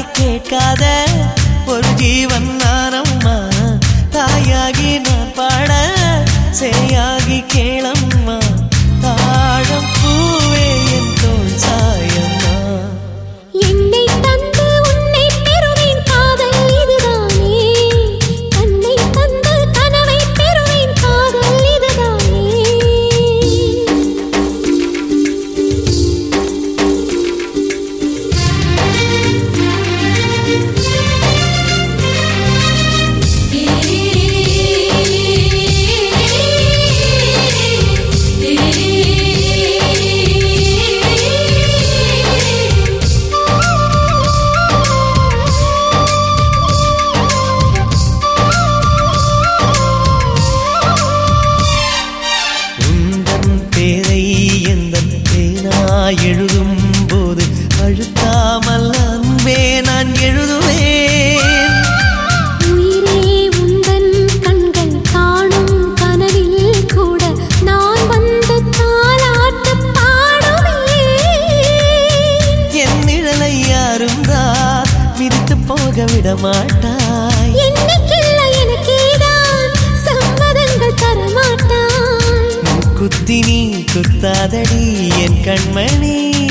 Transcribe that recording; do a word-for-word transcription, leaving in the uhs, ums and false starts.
கேட்காத ஒரு ஜீவன் நானம்மா. தாயாகி நான் பாட சேயாகி கேளம்மா. தாழம் பூவே என் தோள் சாயம்மா. என்னை தந்து உன்னை பெறுவேன் காதல் இதுதானே. கண்ணை தந்து கனவை பெறுவேன் காதல் இதுதானே. எழுதும் போது அழுத்தாமல் அன்பே நான் எழுதுவேன். உயிரே உந்தன் கண்கள் காணும் கனவில் கூட நான் வந்து தாலாட்டு பாடுவேன். என் நிழலை யாரும் தான் மிதித்து போக விட மாட்டாய். என்னைக்கில்ல எனக்கேதான் சம்மதங்கள் தரமாட்டாய். குத்தி நீ குத்தாதடி என் கண்மணி.